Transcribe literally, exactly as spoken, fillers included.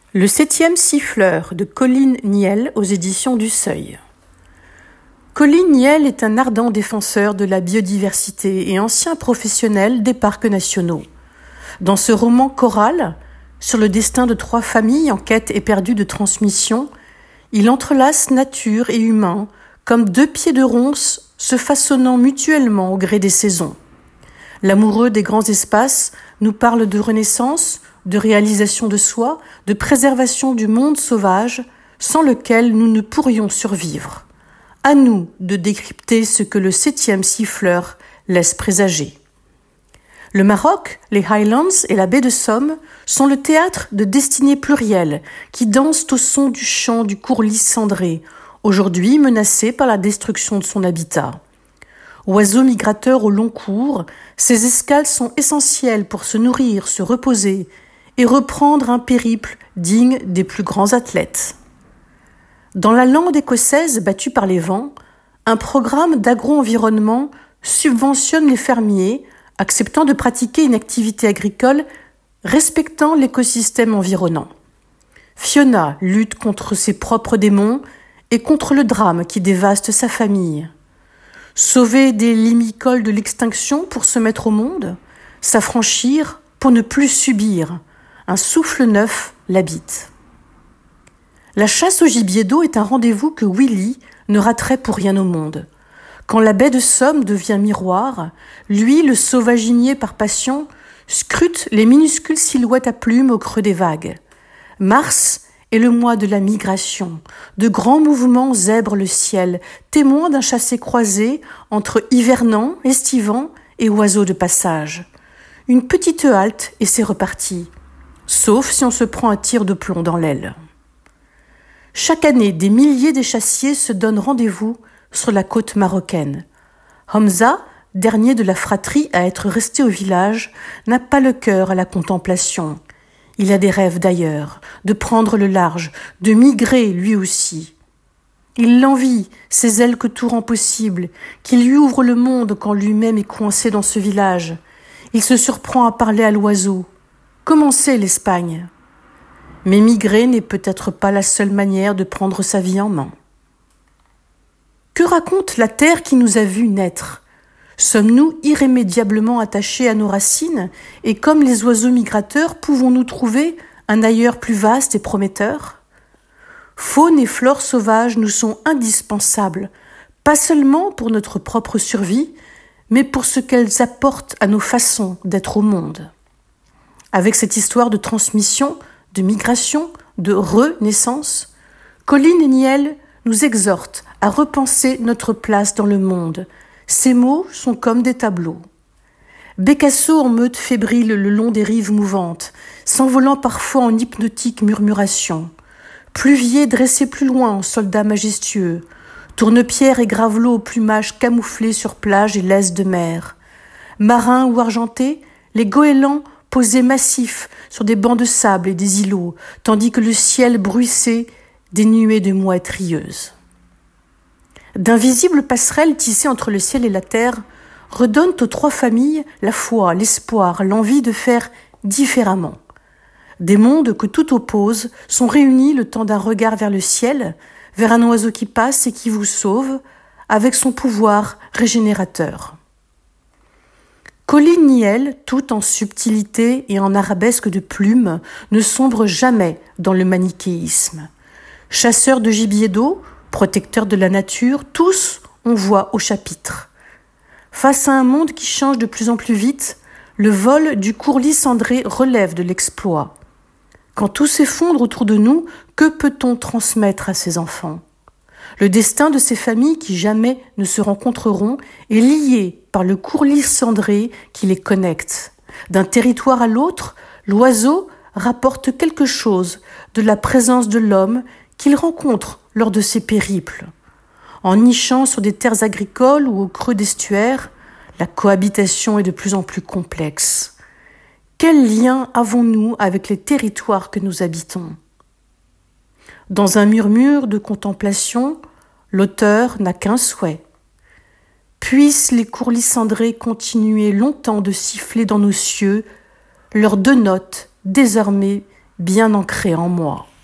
Le septième siffleur de Colin Niel aux éditions du Seuil. Colin Niel est un ardent défenseur de la biodiversité et ancien professionnel des parcs nationaux. Dans ce roman choral, sur le destin de trois familles en quête éperdue de transmission, il entrelace nature et humain comme deux pieds de ronce se façonnant mutuellement au gré des saisons. L'amoureux des grands espaces nous parle de renaissance, de réalisation de soi, de préservation du monde sauvage, sans lequel nous ne pourrions survivre. À nous de décrypter ce que le septième siffleur laisse présager. Le Maroc, les Highlands et la baie de Somme sont le théâtre de destinées plurielles qui dansent au son du chant du courlis cendré, aujourd'hui menacé par la destruction de son habitat. Oiseaux migrateurs au long cours, ces escales sont essentielles pour se nourrir, se reposer et reprendre un périple digne des plus grands athlètes. Dans la lande écossaise battue par les vents, un programme d'agro-environnement subventionne les fermiers acceptant de pratiquer une activité agricole respectant l'écosystème environnant. Fiona lutte contre ses propres démons et contre le drame qui dévaste sa famille. Sauver des limicoles de l'extinction pour se mettre au monde, s'affranchir pour ne plus subir. Un souffle neuf l'habite. La chasse au gibier d'eau est un rendez-vous que Willy ne raterait pour rien au monde. Quand la baie de Somme devient miroir, lui, le sauvaginier par passion, scrute les minuscules silhouettes à plumes au creux des vagues. Mars est le mois de la migration. De grands mouvements zèbrent le ciel, témoins d'un chassé-croisé entre hivernants, estivants et oiseaux de passage. Une petite halte et c'est reparti. Sauf si on se prend un tir de plomb dans l'aile. Chaque année, des milliers d'échassiers se donnent rendez-vous sur la côte marocaine. Hamza, dernier de la fratrie à être resté au village, n'a pas le cœur à la contemplation. Il a des rêves d'ailleurs, de prendre le large, de migrer lui aussi. Il l'envie, ces ailes que tout rend possible, qui lui ouvrent le monde quand lui-même est coincé dans ce village. Il se surprend à parler à l'oiseau. Comment c'est l'Espagne ? Mais migrer n'est peut-être pas la seule manière de prendre sa vie en main. Que raconte la terre qui nous a vus naître ? Sommes-nous irrémédiablement attachés à nos racines et comme les oiseaux migrateurs, pouvons-nous trouver un ailleurs plus vaste et prometteur ? Faune et flore sauvages nous sont indispensables, pas seulement pour notre propre survie, mais pour ce qu'elles apportent à nos façons d'être au monde. Avec cette histoire de transmission, de migration, de renaissance, Colin Niel nous exhorte à repenser notre place dans le monde. Ces mots sont comme des tableaux. Bécasseaux en meute fébrile le long des rives mouvantes, s'envolant parfois en hypnotique murmuration. Pluviers dressés plus loin en soldats majestueux. Tournepierres et gravelots au plumage camouflé sur plage et laisse de mer. Marins ou argentés, les goélands posés massifs sur des bancs de sable et des îlots, tandis que le ciel bruissait des nuées de mouettes rieuses. D'invisibles passerelles tissées entre le ciel et la terre redonnent aux trois familles la foi, l'espoir, l'envie de faire différemment. Des mondes que tout oppose sont réunis le temps d'un regard vers le ciel, vers un oiseau qui passe et qui vous sauve, avec son pouvoir régénérateur. Colin Niel, tout en subtilité et en arabesque de plumes, ne sombre jamais dans le manichéisme. Chasseurs de gibier d'eau, protecteurs de la nature, tous on voit au chapitre. Face à un monde qui change de plus en plus vite, le vol du courlis cendré relève de l'exploit. Quand tout s'effondre autour de nous, que peut-on transmettre à ses enfants ? Le destin de ces familles qui jamais ne se rencontreront est lié par le courlis cendré qui les connecte. D'un territoire à l'autre, l'oiseau rapporte quelque chose de la présence de l'homme qu'il rencontre lors de ses périples. En nichant sur des terres agricoles ou au creux d'estuaires, la cohabitation est de plus en plus complexe. Quel lien avons-nous avec les territoires que nous habitons ? Dans un murmure de contemplation, l'auteur n'a qu'un souhait. Puissent les courlis cendrés continuer longtemps de siffler dans nos cieux leurs deux notes désormais bien ancré en moi.